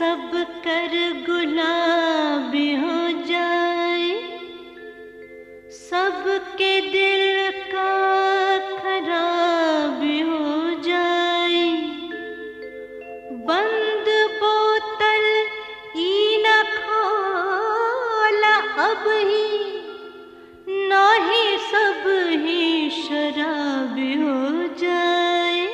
सब कर गुलाबी हो जाए, सबके दिल का खराबी हो जाए। बंद बोतल ई न खोला अब ही, ना ही सब ही शराबी हो जाए।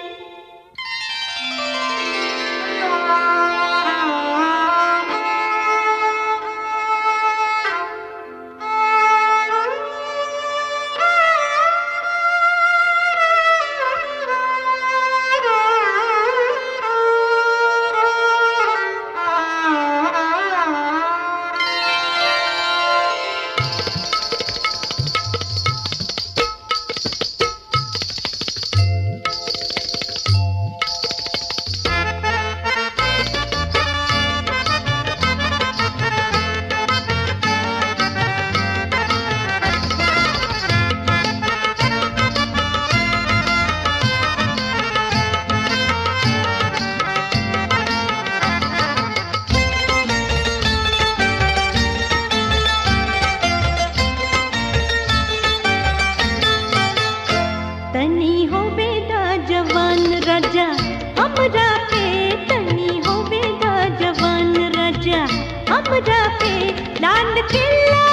तनी हो बेदा जवान राजा हमरा पे, तनी हो बेदा जवान राजा हमरा पे। लाल किला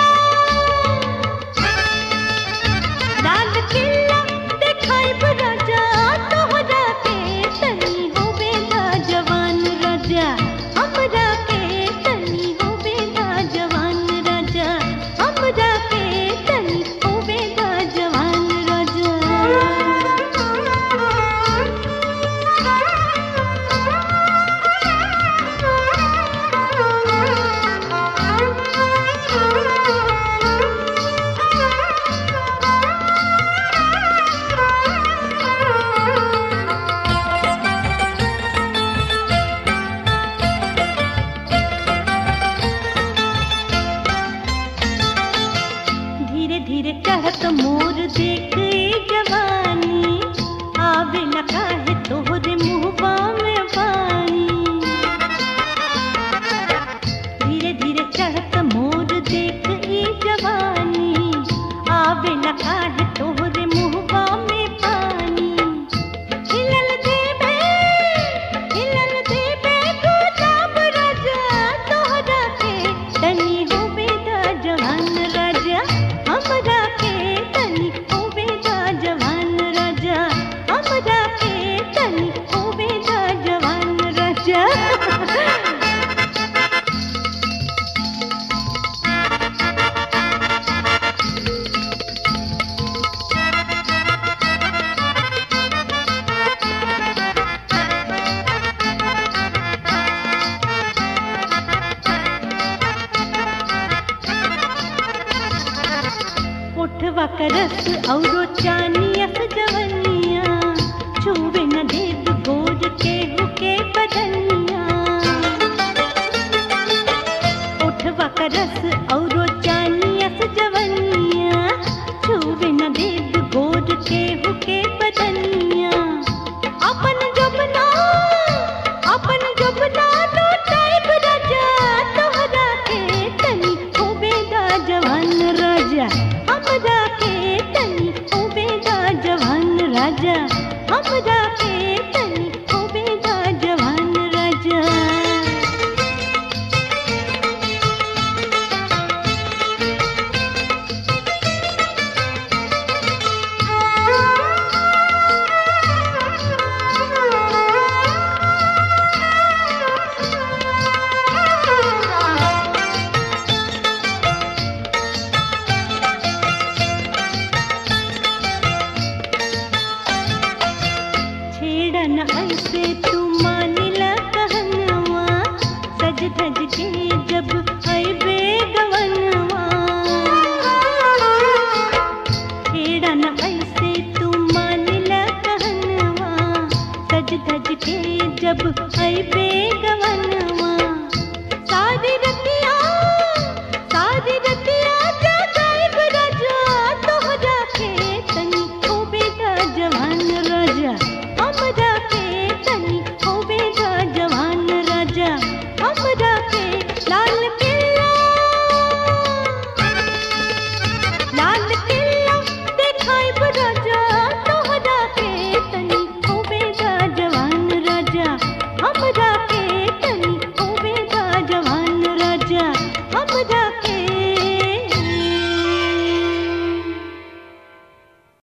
देखाइब राजा तोहरा के, तनी हो बेदा जवान राजा हमरा के, तनी हो बेदा जवान राजा हमरा के, तनी हो बेदा जवान राजा। धीरे धीरे चढ़त मोर देख जवानी, आवे न काहे तोहरे मुहबा में पानी। धीरे धीरे चढ़त मोर देख जवानी, आवे न काहे तोहरे मुहबा में पानी। हिलल देबे गुलाब राजा तोहरा के, तनी हो बेदा जवान राजा हमरा के, तनी हो बेदा जवान राजा हमरा के, तनी हो बेदा जवान राजा। उठवा करस औरो चानियस जवनिया, छुवे न देव गोर के हुके बदनिया। उठवा करस औरो चानियस जवनिया, छुवे न देव गोर के हुके बदनिया। अपन जबना लौटाइब राजा तोहरा के, तनी हो बेदा जवान राजा हमरा के, तनी हो बेदा जवान राजा हमरा के, तनी हो बेदा जवान राजा। छेड़न ऐसे तू मानिला कहनवा, सज धज के जब अइबे गवनवा। छेड़न ऐसे तू मानिला कहनवा, सज धज के जब अइबे गवनवा। सारी रतिया